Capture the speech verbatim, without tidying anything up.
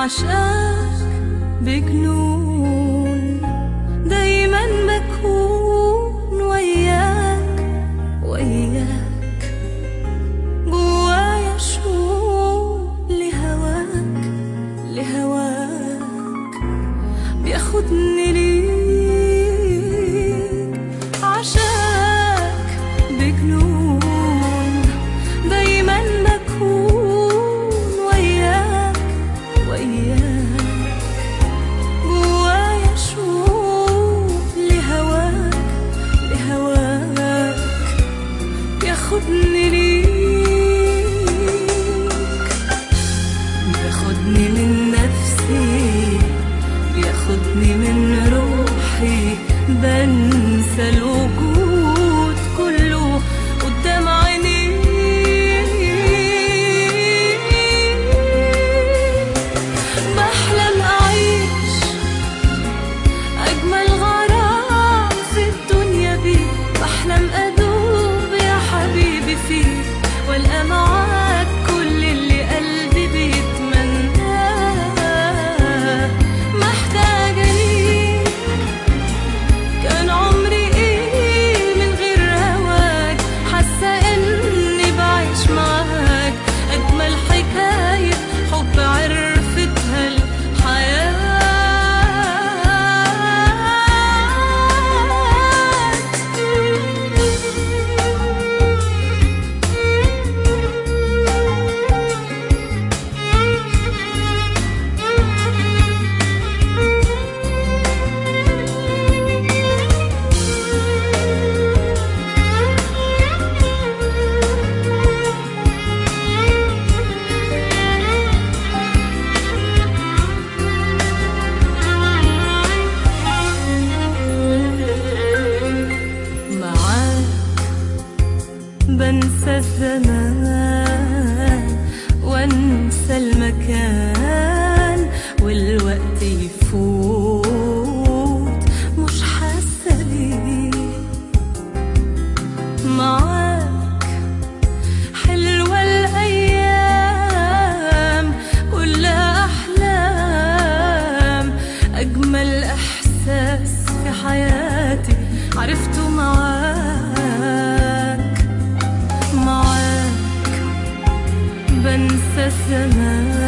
عشاك بجنون، دايما بكون وياك وياك، جوايا شوق لهواك لهواك، بياخدني ليك عشاك بجنون، دايما بكون وياك وياك، جوايا شوق لهواك لهواك، بياخدني ليك، بياخدني من نفسي، بياخدني من روحي، بنسى الوجود كله قدام عيني، بحلم أعيش أجمل غرام في الدنيا بيك، بحلم أدوب يا حبيبي فيك، والقى معاك كل اللي قلبي بيتمناه، محتاجة ليك، كان عمري ايه من غير هواك، حاسة اني بعيش معاك اجمل حكاية حب عرفتها الحياة. بنسى الزمان وانسى المكان، والوقت يفوت مش حاسة بيه، معاك حلوة الأيام كلها أحلام، أجمل إحساس في حياتي عرفته معاك، معاك بنسى الزمان